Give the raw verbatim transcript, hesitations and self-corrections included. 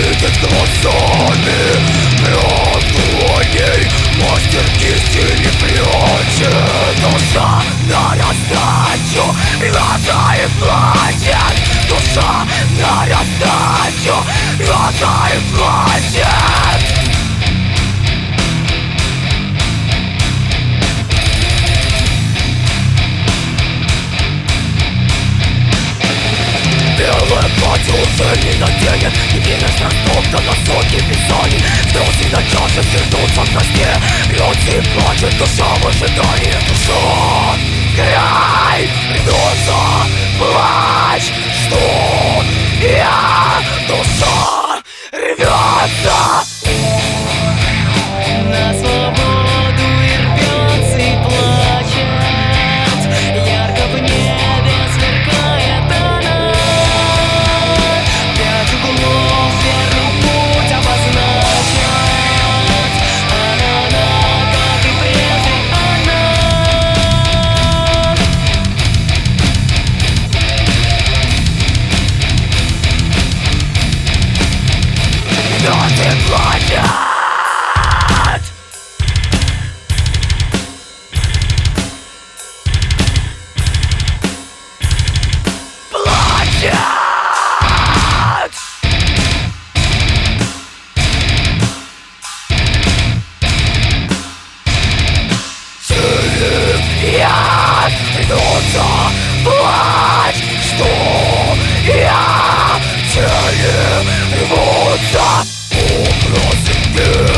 видит глазами мертвой, мастер кисти не прячет. Душа на раздачу, глаза и плачет. Душа на раздачу, глаза и плачет. Белое платье уже не наденет, и видишь растоптан на сотни писаний. Слезы на чаше свернутся в сне, льется и плачет душа в ожидании. Душа, край, придется плачь, что я, душа рвется на свободу и рвется и плачет. Ярко в небе сверкает она. Пять углов верный путь обозначит. Она, она, как и прежде она. Но ты плачешь. Я придется плачь, что я теле рвутся образы.